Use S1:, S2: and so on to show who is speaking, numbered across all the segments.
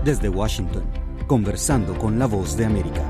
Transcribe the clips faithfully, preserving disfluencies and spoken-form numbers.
S1: Desde Washington, conversando con la Voz de América.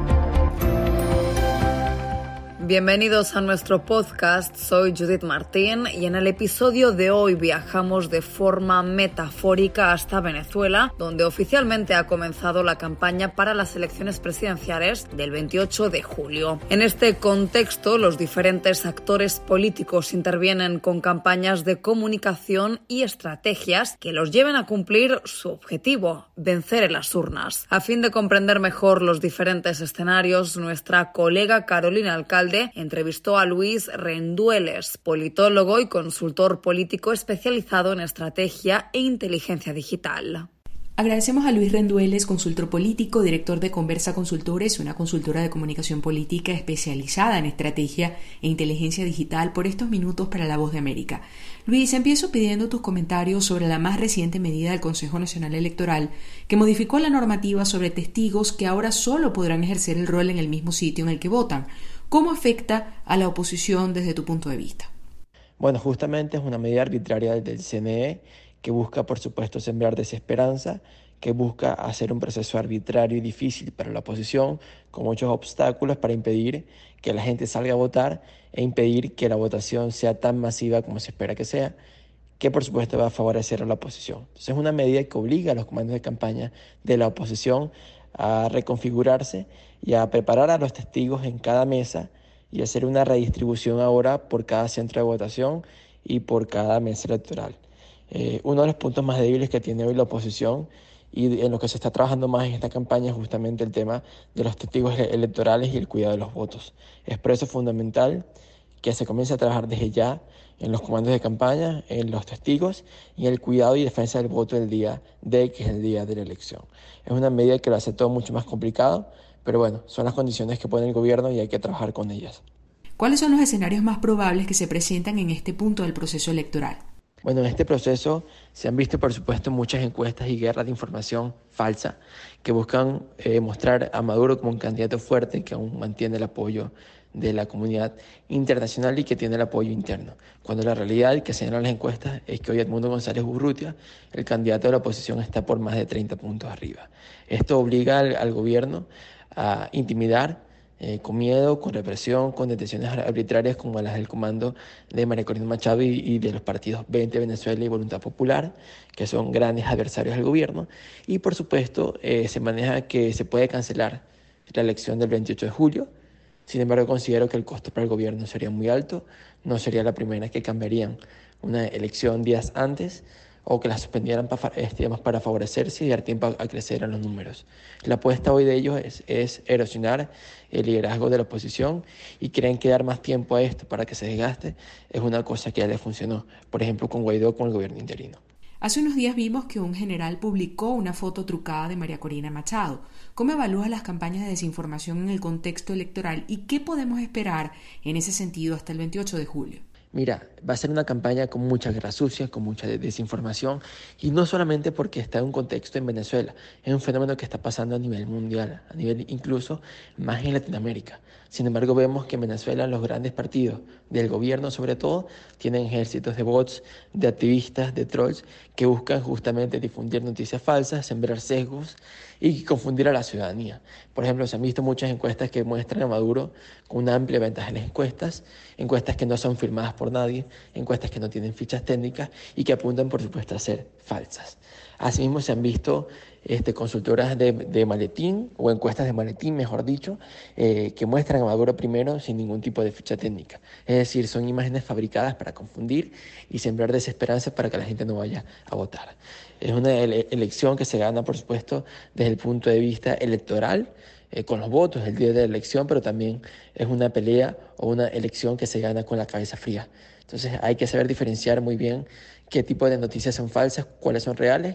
S2: Bienvenidos a nuestro podcast, soy Judith Martín y en el episodio de hoy viajamos de forma metafórica hasta Venezuela, donde oficialmente ha comenzado la campaña para las elecciones presidenciales del veintiocho de julio. En este contexto, los diferentes actores políticos intervienen con campañas de comunicación y estrategias que los lleven a cumplir su objetivo, vencer en las urnas. A fin de comprender mejor los diferentes escenarios, nuestra colega Carolina Alcalde entrevistó a Luis Rendueles, politólogo y consultor político especializado en estrategia e inteligencia digital.
S3: Agradecemos a Luis Rendueles, consultor político, director de Conversa Consultores, una consultora de comunicación política especializada en estrategia e inteligencia digital, por estos minutos para La Voz de América. Luis, empiezo pidiendo tus comentarios sobre la más reciente medida del Consejo Nacional Electoral que modificó la normativa sobre testigos que ahora solo podrán ejercer el rol en el mismo sitio en el que votan. ¿Cómo afecta a la oposición desde tu punto de vista?
S4: Bueno, justamente es una medida arbitraria del C N E que busca, por supuesto, sembrar desesperanza, que busca hacer un proceso arbitrario y difícil para la oposición, con muchos obstáculos para impedir que la gente salga a votar e impedir que la votación sea tan masiva como se espera que sea, que por supuesto va a favorecer a la oposición. Entonces es una medida que obliga a los comandos de campaña de la oposición a reconfigurarse y a preparar a los testigos en cada mesa y hacer una redistribución ahora por cada centro de votación y por cada mesa electoral. Eh, uno de los puntos más débiles que tiene hoy la oposición y en lo que se está trabajando más en esta campaña es justamente el tema de los testigos electorales y el cuidado de los votos. Es por eso fundamental que se comience a trabajar desde ya en los comandos de campaña, en los testigos y en el cuidado y defensa del voto el día D, que es el día de la elección. Es una medida que lo hace todo mucho más complicado, pero bueno, son las condiciones que pone el gobierno y hay que trabajar con ellas.
S3: ¿Cuáles son los escenarios más probables que se presentan en este punto del proceso electoral?
S4: Bueno, en este proceso se han visto, por supuesto, muchas encuestas y guerras de información falsa que buscan eh, mostrar a Maduro como un candidato fuerte que aún mantiene el apoyo de la comunidad internacional y que tiene el apoyo interno, cuando la realidad que señalan las encuestas es que hoy Edmundo González Urrutia, el candidato de la oposición, está por más de treinta puntos arriba. Esto obliga al, al gobierno a intimidar eh, con miedo, con represión, con detenciones arbitrarias como las del comando de María Corina Machado y, y de los partidos veinte Venezuela y Voluntad Popular, que son grandes adversarios del gobierno, y por supuesto eh, se maneja que se puede cancelar la elección del veintiocho de julio. Sin embargo, considero que el costo para el gobierno sería muy alto. No sería la primera que cambiarían una elección días antes o que la suspendieran para, digamos, para favorecerse y dar tiempo a, a crecer en los números. La apuesta hoy de ellos es, es erosionar el liderazgo de la oposición y creen que dar más tiempo a esto para que se desgaste es una cosa que ya les funcionó, por ejemplo, con Guaidó, con el gobierno interino.
S3: Hace unos días vimos que un general publicó una foto trucada de María Corina Machado. ¿Cómo evalúas las campañas de desinformación en el contexto electoral y qué podemos esperar en ese sentido hasta el veintiocho de julio?
S4: Mira, va a ser una campaña con mucha guerra sucia, con mucha desinformación, y no solamente porque está en un contexto en Venezuela, es un fenómeno que está pasando a nivel mundial, a nivel incluso más en Latinoamérica. Sin embargo, vemos que en Venezuela los grandes partidos del gobierno, sobre todo, tienen ejércitos de bots, de activistas, de trolls, que buscan justamente difundir noticias falsas, sembrar sesgos y confundir a la ciudadanía. Por ejemplo, se han visto muchas encuestas que muestran a Maduro con una amplia ventaja en las encuestas, encuestas que no son firmadas por nadie, encuestas que no tienen fichas técnicas y que apuntan, por supuesto, a ser falsas. Asimismo, se han visto este, consultoras de, de maletín, o encuestas de maletín, mejor dicho, eh, que muestran a Maduro primero sin ningún tipo de ficha técnica. Es decir, son imágenes fabricadas para confundir y sembrar desesperanza para que la gente no vaya a votar. Es una ele- elección que se gana, por supuesto, desde el punto de vista electoral, eh, con los votos el día de la elección, pero también es una pelea o una elección que se gana con la cabeza fría. Entonces hay que saber diferenciar muy bien qué tipo de noticias son falsas, cuáles son reales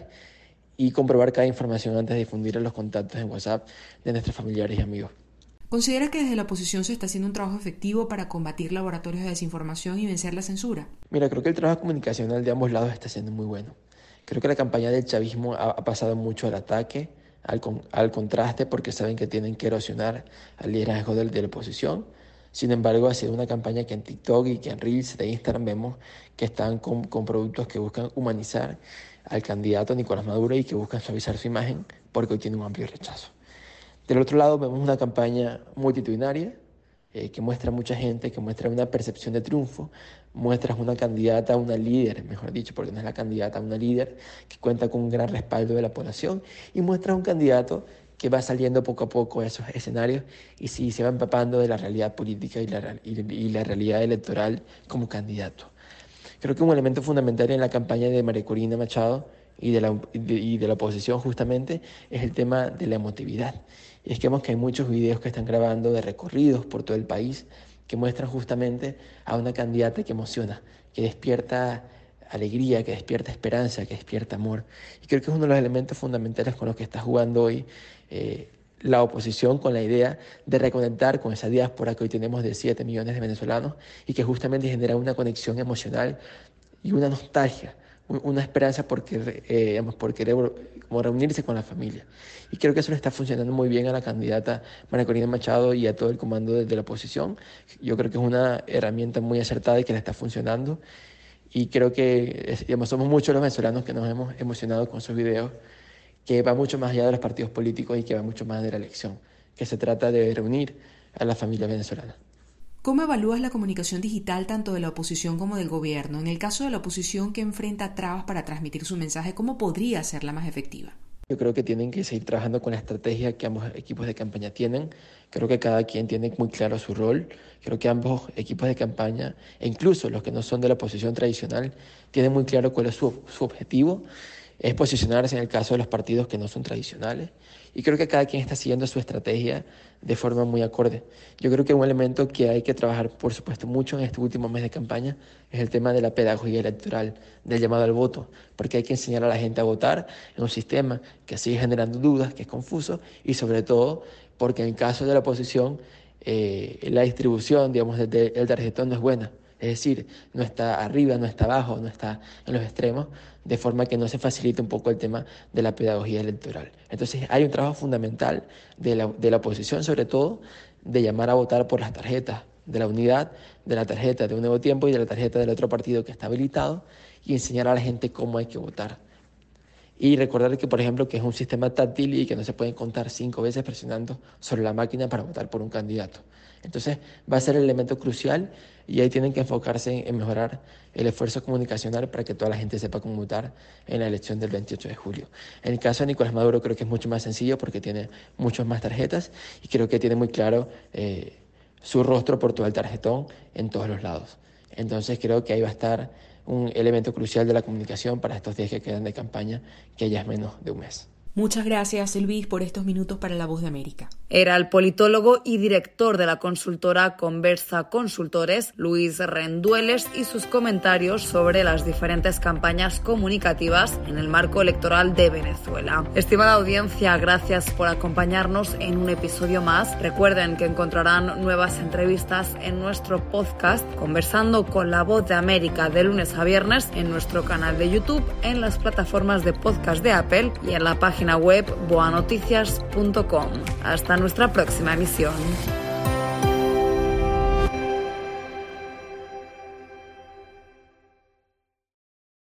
S4: y comprobar cada información antes de difundir en los contactos en WhatsApp de nuestros familiares y amigos.
S3: ¿Considera que desde la oposición se está haciendo un trabajo efectivo para combatir laboratorios de desinformación y vencer la censura?
S4: Mira, creo que el trabajo comunicacional de ambos lados está siendo muy bueno. Creo que la campaña del chavismo ha, ha pasado mucho al ataque, al, con, al contraste, porque saben que tienen que erosionar al liderazgo de, de la oposición. Sin embargo, ha sido una campaña que en TikTok y que en Reels de Instagram vemos que están con, con productos que buscan humanizar al candidato Nicolás Maduro y que buscan suavizar su imagen porque hoy tiene un amplio rechazo. Del otro lado vemos una campaña multitudinaria eh, que muestra mucha gente, que muestra una percepción de triunfo, muestra una candidata, una líder, mejor dicho, porque no es la candidata, una líder que cuenta con un gran respaldo de la población, y muestra un candidato que va saliendo poco a poco a esos escenarios y sí se va empapando de la realidad política y la, y, y la realidad electoral como candidato. Creo que un elemento fundamental en la campaña de María Corina Machado y de, la, de, y de la oposición justamente es el tema de la emotividad. Y es que vemos que hay muchos videos que están grabando de recorridos por todo el país que muestran justamente a una candidata que emociona, que despierta alegría, que despierta esperanza, que despierta amor. Y creo que es uno de los elementos fundamentales con los que está jugando hoy eh, la oposición, con la idea de reconectar con esa diáspora que hoy tenemos de siete millones de venezolanos y que justamente genera una conexión emocional y una nostalgia, una esperanza por querer, eh, digamos, por querer como reunirse con la familia. Y creo que eso le está funcionando muy bien a la candidata María Corina Machado y a todo el comando de, de la oposición. Yo creo que es una herramienta muy acertada y que le está funcionando. Y creo que digamos, somos muchos los venezolanos que nos hemos emocionado con sus videos, que va mucho más allá de los partidos políticos y que va mucho más de la elección, que se trata de reunir a la familia venezolana.
S3: ¿Cómo evalúas la comunicación digital tanto de la oposición como del gobierno? En el caso de la oposición que enfrenta trabas para transmitir su mensaje, ¿cómo podría serla más efectiva?
S4: Yo creo que tienen que seguir trabajando con la estrategia que ambos equipos de campaña tienen. Creo que cada quien tiene muy claro su rol. Creo que ambos equipos de campaña, e incluso los que no son de la oposición tradicional, tienen muy claro cuál es su, su objetivo. Es posicionarse en el caso de los partidos que no son tradicionales. Y creo que cada quien está siguiendo su estrategia de forma muy acorde. Yo creo que un elemento que hay que trabajar, por supuesto, mucho en este último mes de campaña es el tema de la pedagogía electoral, del llamado al voto, porque hay que enseñar a la gente a votar en un sistema que sigue generando dudas, que es confuso, y sobre todo porque en el caso de la oposición, eh, la distribución, digamos, del tarjetón no es buena. Es decir, no está arriba, no está abajo, no está en los extremos, de forma que no se facilita un poco el tema de la pedagogía electoral. Entonces hay un trabajo fundamental de la, de la oposición, sobre todo, de llamar a votar por las tarjetas de la unidad, de la tarjeta de Un Nuevo Tiempo y de la tarjeta del otro partido que está habilitado, y enseñar a la gente cómo hay que votar. Y recordar que, por ejemplo, que es un sistema táctil y que no se pueden contar cinco veces presionando sobre la máquina para votar por un candidato. Entonces va a ser el elemento crucial y ahí tienen que enfocarse en mejorar el esfuerzo comunicacional para que toda la gente sepa cómo votar en la elección del veintiocho de julio. En el caso de Nicolás Maduro creo que es mucho más sencillo porque tiene muchas más tarjetas y creo que tiene muy claro eh, su rostro por todo el tarjetón en todos los lados. Entonces creo que ahí va a estar un elemento crucial de la comunicación para estos días que quedan de campaña, que ya es menos de un mes.
S3: Muchas gracias, Luis, por estos minutos para La Voz de América.
S2: Era el politólogo y director de la consultora Conversa Consultores, Luis Rendueles, y sus comentarios sobre las diferentes campañas comunicativas en el marco electoral de Venezuela. Estimada audiencia, gracias por acompañarnos en un episodio más. Recuerden que encontrarán nuevas entrevistas en nuestro podcast Conversando con La Voz de América de lunes a viernes en nuestro canal de YouTube, en las plataformas de podcast de Apple y en la página web boa noticias punto com. Hasta nuestra próxima emisión.